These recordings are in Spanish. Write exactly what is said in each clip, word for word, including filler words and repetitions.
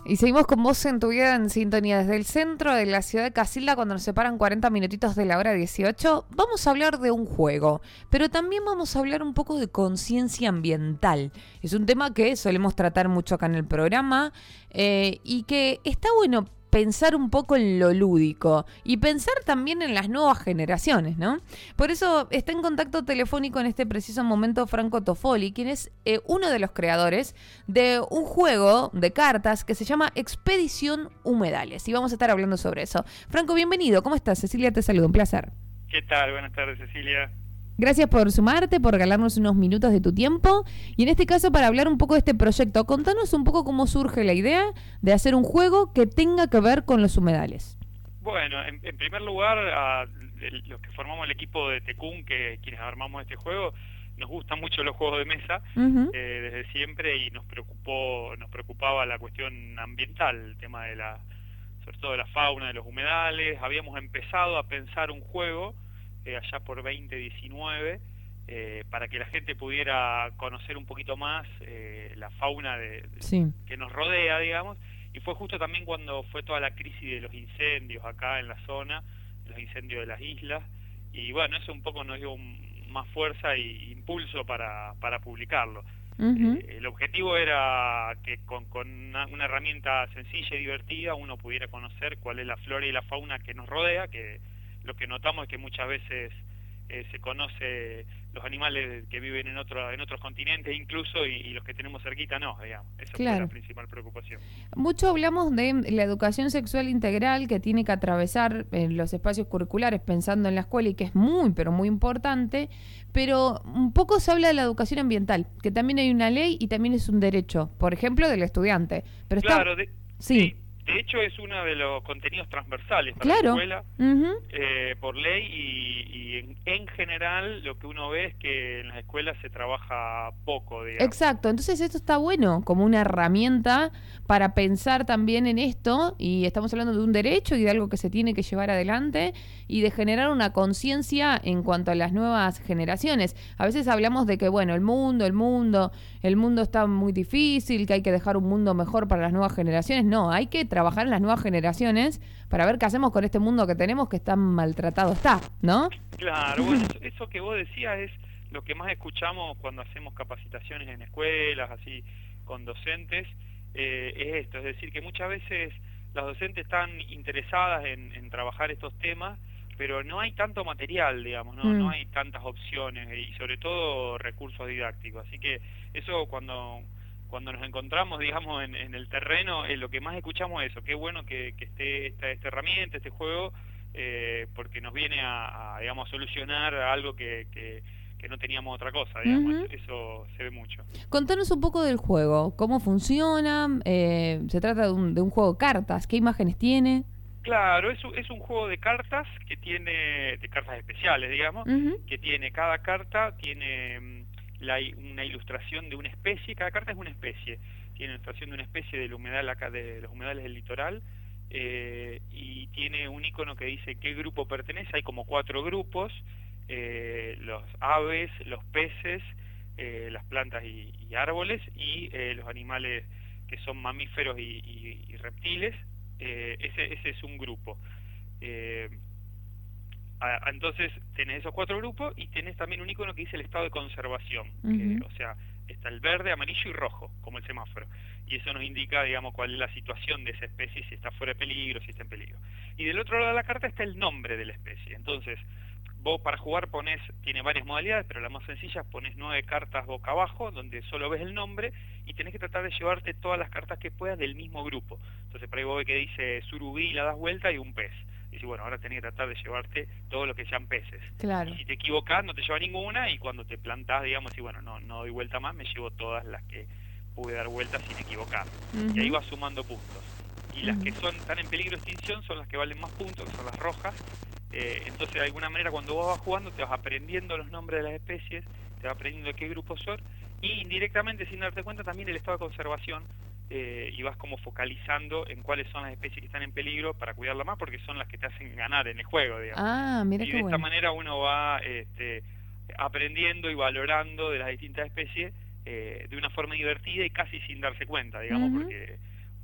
Y seguimos con vos en tu vida en sintonía desde el centro de la ciudad de Casilda, cuando nos separan cuarenta minutitos de la hora dieciocho. Vamos a hablar de un juego, pero también vamos a hablar un poco de conciencia ambiental. Es un tema que solemos tratar mucho acá en el programa eh, y que está bueno pensar un poco en lo lúdico y pensar también en las nuevas generaciones, ¿no? Por eso está en contacto telefónico en este preciso momento Franco Toffoli, quien es eh, uno de los creadores de un juego de cartas que se llama Expedición Humedales. Y vamos a estar hablando sobre eso. Franco, bienvenido. ¿Cómo estás? Cecilia te saluda. Un placer. ¿Qué tal? Buenas tardes, Cecilia. Gracias por sumarte, por regalarnos unos minutos de tu tiempo. Y en este caso, para hablar un poco de este proyecto, contanos un poco cómo surge la idea de hacer un juego que tenga que ver con los humedales. Bueno, en, en primer lugar, a el, los que formamos el equipo de Tecún, que quienes armamos este juego, nos gustan mucho los juegos de mesa, uh-huh. eh, desde siempre, y nos preocupó, nos preocupaba la cuestión ambiental, el tema de la, sobre todo de la fauna, de los humedales. Habíamos empezado a pensar un juego Eh, allá por veinte diecinueve, eh, para que la gente pudiera conocer un poquito más eh, la fauna de, de, sí. que nos rodea, digamos, y fue justo también cuando fue toda la crisis de los incendios acá en la zona, los incendios de las islas, y bueno, eso un poco nos dio un, más fuerza e impulso para, para publicarlo. Uh-huh. Eh, el objetivo era que con, con una, una herramienta sencilla y divertida uno pudiera conocer cuál es la flora y la fauna que nos rodea, que lo que notamos es que muchas veces eh, se conoce los animales que viven en otro, en otros continentes incluso, y, y los que tenemos cerquita no, digamos. Esa claro. fue la principal preocupación. Mucho hablamos de la educación sexual integral que tiene que atravesar eh, los espacios curriculares pensando en la escuela, y que es muy, pero muy importante, pero un poco se habla de la educación ambiental, que también hay una ley y también es un derecho, por ejemplo, del estudiante. Pero claro, está... de... sí. sí. De hecho, es uno de los contenidos transversales para claro. la escuela, uh-huh. eh, por ley, y, y en, en general lo que uno ve es que en las escuelas se trabaja poco, digamos. Exacto, entonces esto está bueno como una herramienta para pensar también en esto, y estamos hablando de un derecho y de algo que se tiene que llevar adelante y de generar una conciencia en cuanto a las nuevas generaciones. A veces hablamos de que, bueno, el mundo, el mundo, el mundo está muy difícil, que hay que dejar un mundo mejor para las nuevas generaciones. No, hay que trabajar en las nuevas generaciones para ver qué hacemos con este mundo que tenemos, que tan maltratado está, ¿no? Claro, bueno, eso, eso que vos decías es lo que más escuchamos cuando hacemos capacitaciones en escuelas, así, con docentes, eh, es esto, es decir, que muchas veces las docentes están interesadas en, en trabajar estos temas, pero no hay tanto material, digamos, no, mm. no hay tantas opciones, y sobre todo recursos didácticos, así que eso cuando... Cuando nos encontramos, digamos, en, en el terreno, eh, lo que más escuchamos es eso. Qué bueno que, que esté esta, esta herramienta, este juego, eh, porque nos viene a, a, digamos, a solucionar algo que, que, que no teníamos otra cosa, digamos. Uh-huh. eso, eso se ve mucho. Contanos un poco del juego, cómo funciona, eh, se trata de un, de un juego de cartas, ¿qué imágenes tiene? Claro, es, es un juego de cartas que tiene, de cartas especiales, digamos, uh-huh. que tiene, cada carta tiene... La, una ilustración de una especie, cada carta es una especie, tiene ilustración de una especie del humedal acá, de los humedales del litoral, eh, y tiene un icono que dice qué grupo pertenece. Hay como cuatro grupos, eh, los aves, los peces, eh, las plantas y, y árboles, y eh, los animales que son mamíferos y, y, y reptiles. eh, ese, ese es un grupo. Eh, Entonces tenés esos cuatro grupos y tenés también un icono que dice el estado de conservación, uh-huh. que, o sea, está el verde, amarillo y rojo, como el semáforo, y eso nos indica, digamos, cuál es la situación de esa especie, si está fuera de peligro, si está en peligro. Y del otro lado de la carta está el nombre de la especie. Entonces vos para jugar ponés, tiene varias modalidades, pero la más sencilla, ponés nueve cartas boca abajo, donde solo ves el nombre, y tenés que tratar de llevarte todas las cartas que puedas del mismo grupo. Entonces por ahí vos ves que dice surubí, la das vuelta y un pez. Y si bueno, ahora tenés que tratar de llevarte todo lo que sean peces. Claro. Y si te equivocás, no te lleva ninguna, y cuando te plantás, digamos, y bueno, no, no doy vuelta más, me llevo todas las que pude dar vueltas sin equivocar. Uh-huh. Y ahí vas sumando puntos. Y uh-huh. las que son están en peligro de extinción son las que valen más puntos, que son las rojas. Eh, entonces, de alguna manera, cuando vos vas jugando, te vas aprendiendo los nombres de las especies, te vas aprendiendo de qué grupos son, y indirectamente, sin darte cuenta, también el estado de conservación. Eh, y vas como focalizando en cuáles son las especies que están en peligro para cuidarla más, porque son las que te hacen ganar en el juego, digamos. Ah, mira y qué de bueno. esta manera uno va este, aprendiendo y valorando de las distintas especies eh, de una forma divertida y casi sin darse cuenta, digamos, uh-huh. porque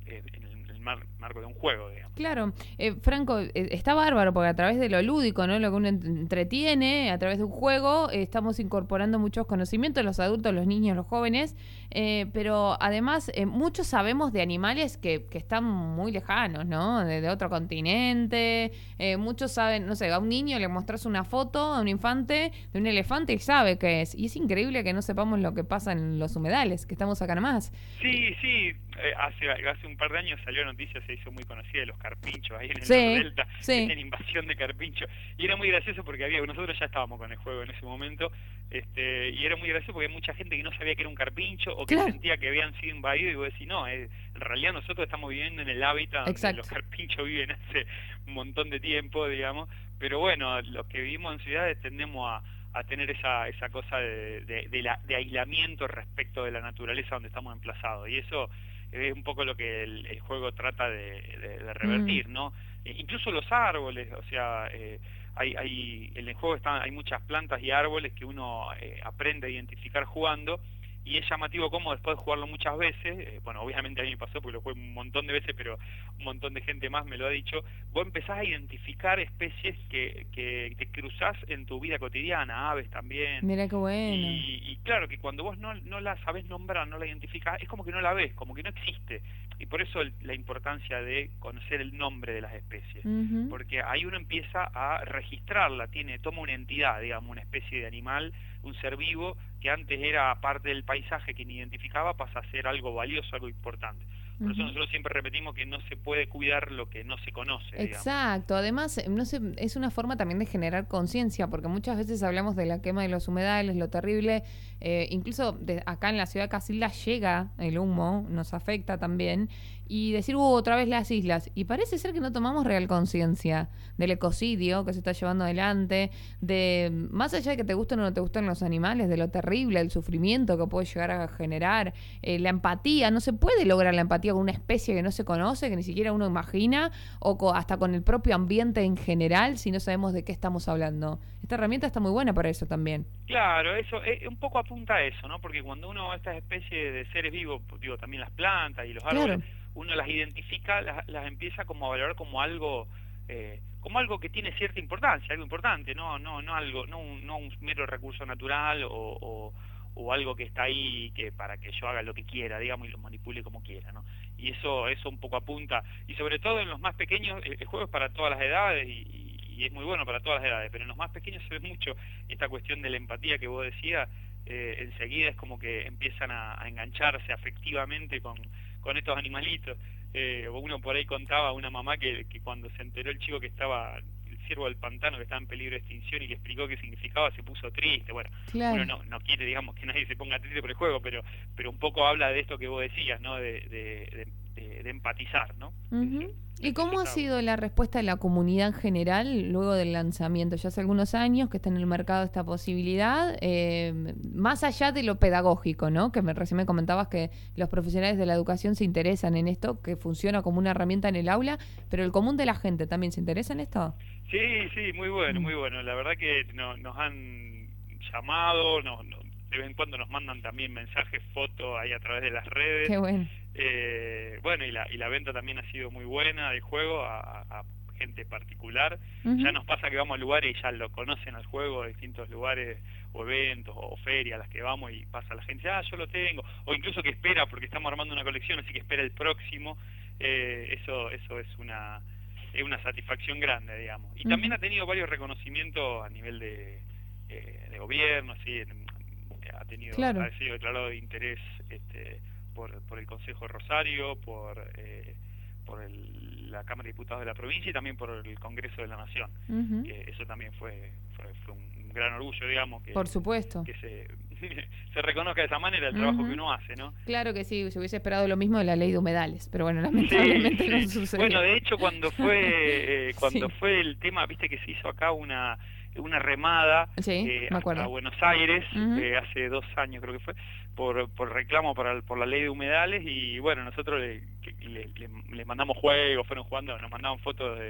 eh, en el, el mar, marco de un juego, digamos. Claro, eh, Franco, eh, está bárbaro porque a través de lo lúdico, ¿no? Lo que uno entretiene, a través de un juego, eh, estamos incorporando muchos conocimientos, los adultos, los niños, los jóvenes, eh, pero además eh, muchos sabemos de animales que, que están muy lejanos, ¿no? De, de otro continente, eh, muchos saben, no sé, a un niño le mostrás una foto a un infante de un elefante y sabe qué es, y es increíble que no sepamos lo que pasa en los humedales, que estamos acá nomás. Sí, sí, eh, hace, hace un par de años salió noticia, se hizo muy conocida de los carpinchos ahí en el Sí, Delta, sí. en invasión de carpinchos, y era muy gracioso porque había, nosotros ya estábamos con el juego en ese momento, este, y era muy gracioso porque hay mucha gente que no sabía que era un carpincho o que Claro. sentía que habían sido invadidos, y vos decís, no, eh, en realidad nosotros estamos viviendo en el hábitat donde Exacto. los carpinchos viven hace un montón de tiempo, digamos, pero bueno, los que vivimos en ciudades tendemos a a tener esa esa cosa de, de, de, la, de aislamiento respecto de la naturaleza donde estamos emplazados, y eso es un poco lo que el, el juego trata de, de, de revertir, mm. ¿no? E incluso los árboles, o sea, eh, hay, hay en el juego están, hay muchas plantas y árboles que uno eh, aprende a identificar jugando, y es llamativo cómo después de jugarlo muchas veces, eh, bueno, obviamente a mí me pasó porque lo jugué un montón de veces, pero un montón de gente más me lo ha dicho, vos empezás a identificar especies que, que te cruzás en tu vida cotidiana, aves también. Mira qué bueno. Y, y claro, que cuando vos no, no la sabés nombrar, no la identificás, es como que no la ves, como que no existe. Y por eso el, la importancia de conocer el nombre de las especies. Uh-huh. Porque ahí uno empieza a registrarla, tiene, toma una entidad, digamos, una especie de animal, un ser vivo, que antes era parte del paisaje que ni identificaba, pasa a ser algo valioso, algo importante. Por eso nosotros siempre repetimos que no se puede cuidar lo que no se conoce. Exacto, digamos. Además no sé, es una forma también de generar conciencia, porque muchas veces hablamos de la quema de los humedales, lo terrible, eh, incluso de acá en la ciudad de Casilda llega el humo, nos afecta también, y decir, uh, otra vez las islas, y parece ser que no tomamos real conciencia del ecocidio que se está llevando adelante, de más allá de que te gusten o no te gusten los animales, de lo terrible, el sufrimiento que puede llegar a generar, eh, la empatía, no se puede lograr la empatía con una especie que no se conoce, que ni siquiera uno imagina, o co- hasta con el propio ambiente en general, si no sabemos de qué estamos hablando. Esta herramienta está muy buena para eso también. Claro, eso eh, un poco apunta a eso, ¿no? Porque cuando uno a estas especies de seres vivos, digo, también las plantas y los árboles, claro, uno las identifica, las, las empieza como a valorar como algo, eh, como algo que tiene cierta importancia, algo importante, no, no, no algo, no un, no un mero recurso natural o, o o algo que está ahí que para que yo haga lo que quiera, digamos, y lo manipule como quiera, ¿no? Y eso eso un poco apunta, y sobre todo en los más pequeños, el, el juego es para todas las edades, y, y es muy bueno para todas las edades, pero en los más pequeños se ve mucho esta cuestión de la empatía que vos decías, eh, enseguida es como que empiezan a, a engancharse afectivamente con, con estos animalitos. Eh, uno por ahí contaba a una mamá que, que cuando se enteró el chico que estaba... ciervo del pantano que está en peligro de extinción y le explicó qué significaba, se puso triste. Bueno, claro, uno no, no quiere, digamos, que nadie se ponga triste por el juego, pero pero un poco habla de esto que vos decías, ¿no? De, de, de, de empatizar, ¿no? Uh-huh. ¿Y cómo ha sido la respuesta de la comunidad en general luego del lanzamiento? Ya hace algunos años que está en el mercado esta posibilidad, eh, más allá de lo pedagógico, ¿no? Que me, recién me comentabas que los profesionales de la educación se interesan en esto, que funciona como una herramienta en el aula, pero el común de la gente también se interesa en esto. Sí, sí, muy bueno, muy bueno. La verdad que no, nos han llamado, no, no, de vez en cuando nos mandan también mensajes, fotos ahí a través de las redes. Qué bueno. Eh, bueno, y la, y la venta también ha sido muy buena del juego a, a gente particular. Uh-huh. Ya nos pasa que vamos a lugares y ya lo conocen al juego, distintos lugares o eventos o ferias a las que vamos y pasa la gente, ah, yo lo tengo, o incluso que espera porque estamos armando una colección, así que espera el próximo. Eh, eso, eso es una... es una satisfacción grande, digamos. Y uh-huh. también ha tenido varios reconocimientos a nivel de, eh, de gobierno, ¿sí? Ha tenido, claro, ha sido declarado de interés este, por, por el Consejo de Rosario, por, eh, por el, la Cámara de Diputados de la provincia y también por el Congreso de la Nación. Uh-huh. Que eso también fue, fue, fue un gran orgullo, digamos. Que, por supuesto. Que se... se reconozca de esa manera el trabajo uh-huh. que uno hace, ¿no? Claro que sí, se hubiese esperado lo mismo de la ley de humedales, pero bueno, lamentablemente sí, no sí. sucedió. Bueno, de hecho, cuando fue eh, cuando sí. fue el tema, viste que se hizo acá una una remada sí, eh, me acuerdo. a Buenos Aires, uh-huh. eh, hace dos años creo que fue, por, por reclamo para, por la ley de humedales, y bueno, nosotros le, le, le, le mandamos juegos, fueron jugando, nos mandaban fotos de,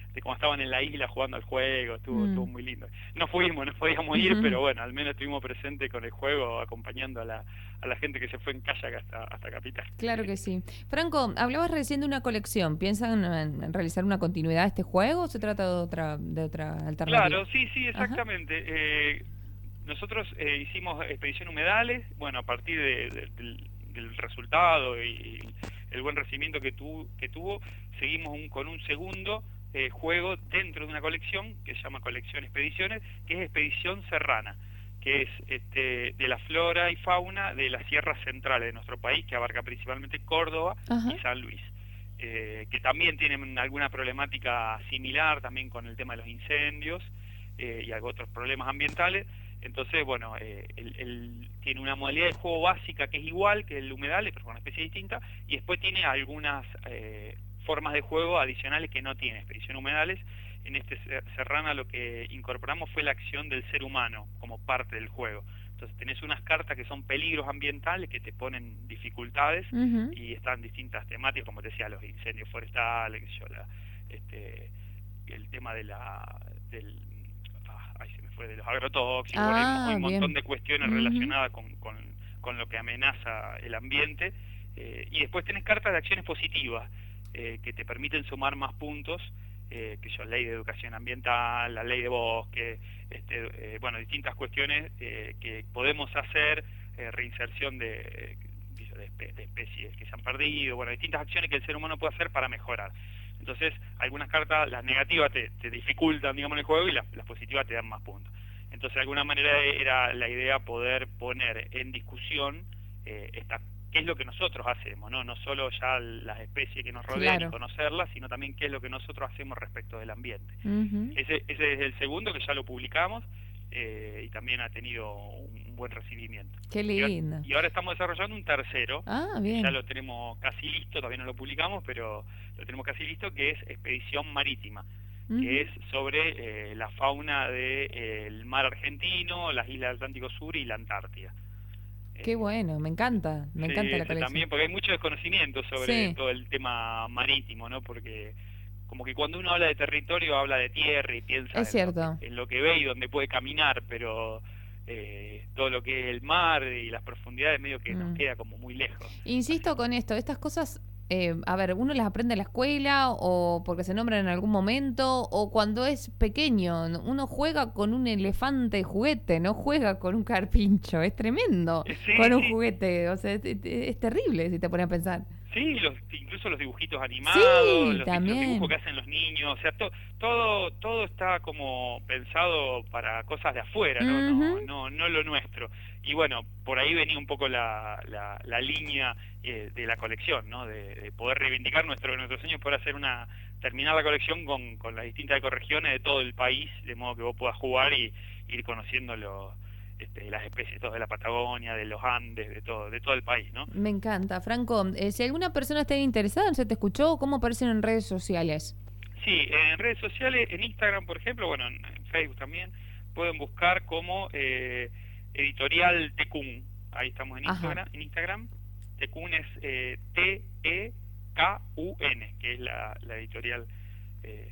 de cómo estaban en la isla jugando al juego, estuvo, Mm. estuvo muy lindo. No fuimos, no podíamos ir, Ujú. pero bueno, al menos estuvimos presentes con el juego, acompañando a la, a la gente que se fue en kayak hasta, hasta Capital. Claro que sí. Franco, hablabas recién de una colección. ¿Piensan en, en realizar una continuidad de este juego o se trata de otra, de otra alternativa? Claro, sí, sí, exactamente. Eh, nosotros eh, hicimos Expedición Humedales, bueno, a partir de, de, del, del resultado y el buen recibimiento que, tu, que tuvo, seguimos un, con un segundo eh, juego dentro de una colección que se llama Colección Expediciones, que es Expedición Serrana, que es este, de la flora y fauna de las sierras centrales de nuestro país, que abarca principalmente Córdoba Ajá. y San Luis. Eh, que también tienen alguna problemática similar también con el tema de los incendios eh, y algo otros problemas ambientales. Entonces, bueno, eh, el, el, tiene una modalidad de juego básica que es igual que el humedales, pero con una especie distinta, y después tiene algunas eh, formas de juego adicionales que no tiene Expedición Humedales. En este Serrana lo que incorporamos fue la acción del ser humano como parte del juego. Entonces tenés unas cartas que son peligros ambientales que te ponen dificultades uh-huh. y están distintas temáticas, como te decía, los incendios forestales, yo, la, este, el tema de la del ah, ay, se me fue, de los agrotóxicos, ah, hay un bien. montón de cuestiones uh-huh. relacionadas con, con, con lo que amenaza el ambiente. Eh, y después tenés cartas de acciones positivas eh, que te permiten sumar más puntos. Eh, que son ley de educación ambiental, la ley de bosque, este, eh, bueno, distintas cuestiones eh, que podemos hacer, eh, reinserción de, de, espe de especies que se han perdido, bueno, distintas acciones que el ser humano puede hacer para mejorar. Entonces, algunas cartas, las negativas te, te dificultan, digamos, en el juego y las, las positivas te dan más puntos. Entonces, de alguna manera era la idea poder poner en discusión eh, esta qué es lo que nosotros hacemos, ¿no? No solo ya las especies que nos rodean claro. y conocerlas, sino también qué es lo que nosotros hacemos respecto del ambiente. Uh-huh. Ese, ese es el segundo, que ya lo publicamos, eh, y también ha tenido un buen recibimiento. Qué lindo. Y, y ahora estamos desarrollando un tercero, ah, bien. ya lo tenemos casi listo, todavía no lo publicamos, pero lo tenemos casi listo, que es Expedición Marítima, uh-huh. que es sobre eh, la fauna del de, eh, mar argentino, las islas del Atlántico Sur y la Antártida. Qué bueno, me encanta, me sí, encanta la colección. También porque hay mucho desconocimiento sobre sí. todo el tema marítimo, ¿no? Porque como que cuando uno habla de territorio habla de tierra y piensa es en, cierto. Lo que, en lo que ve y donde puede caminar, pero eh, todo lo que es el mar y las profundidades medio que mm. nos queda como muy lejos. Insisto con esto, estas cosas... Eh, a ver, uno las aprende en la escuela o porque se nombran en algún momento o cuando es pequeño. Uno juega con un elefante juguete, no juega con un carpincho. Es tremendo sí, con un sí. juguete. O sea, es, es terrible si te pones a pensar. Sí, los, incluso los dibujitos animados, sí, los, también. los dibujos que hacen los niños. O sea, to, todo todo está como pensado para cosas de afuera, ¿no? Uh-huh. no, no, no lo nuestro. Y bueno, por ahí venía un poco la, la, la línea eh, de la colección, ¿no? De, de poder reivindicar nuestro nuestro sueño, poder hacer una terminar la colección con, con las distintas ecorregiones de todo el país, de modo que vos puedas jugar y ir conociendo los, este, las especies, todo de la Patagonia, de los Andes, de todo, de todo el país, ¿no? Me encanta, Franco. Eh, si alguna persona está interesada, ¿no se te escuchó? ¿Cómo aparecen en redes sociales? Sí, en redes sociales, en Instagram, por ejemplo, bueno, en, en Facebook también, pueden buscar como eh, Editorial Tecún. Ahí estamos en Instagram. Ajá. En Instagram. Tecún es eh, T E K U N, que es la, la editorial eh,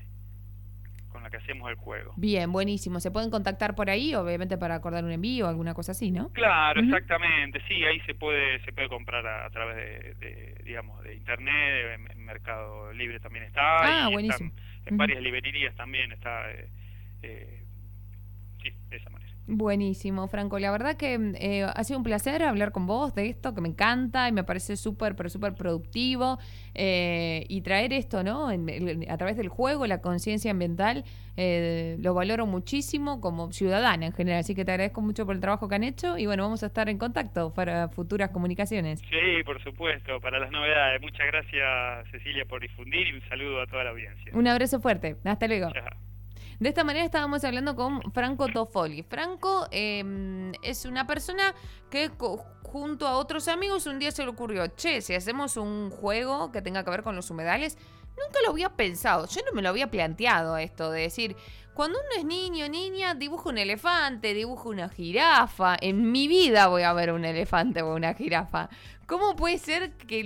con la que hacemos el juego. Bien, buenísimo. ¿Se pueden contactar por ahí, obviamente para acordar un envío o alguna cosa así, no? Claro, uh-huh. exactamente. Sí, ahí se puede se puede comprar a, a través de, de, digamos, de internet, en, en Mercado Libre también está. Ah, y buenísimo. En uh-huh. varias librerías también está. Eh, eh, sí, de esa manera. Buenísimo, Franco. La verdad que eh, ha sido un placer hablar con vos de esto, que me encanta y me parece súper, pero súper productivo. Eh, y traer esto, ¿no? En, en, a través del juego, la conciencia ambiental, eh, lo valoro muchísimo como ciudadana en general. Así que te agradezco mucho por el trabajo que han hecho y bueno, vamos a estar en contacto para futuras comunicaciones. Sí, por supuesto, para las novedades. Muchas gracias, Cecilia, por difundir y un saludo a toda la audiencia. Un abrazo fuerte. Hasta luego. Chao. De esta manera estábamos hablando con Franco Toffoli. Franco eh, es una persona que junto a otros amigos un día se le ocurrió, che, si hacemos un juego que tenga que ver con los humedales, nunca lo había pensado, yo no me lo había planteado esto de decir, cuando uno es niño o niña, dibujo un elefante, dibujo una jirafa, en mi vida voy a ver un elefante o una jirafa. ¿Cómo puede ser que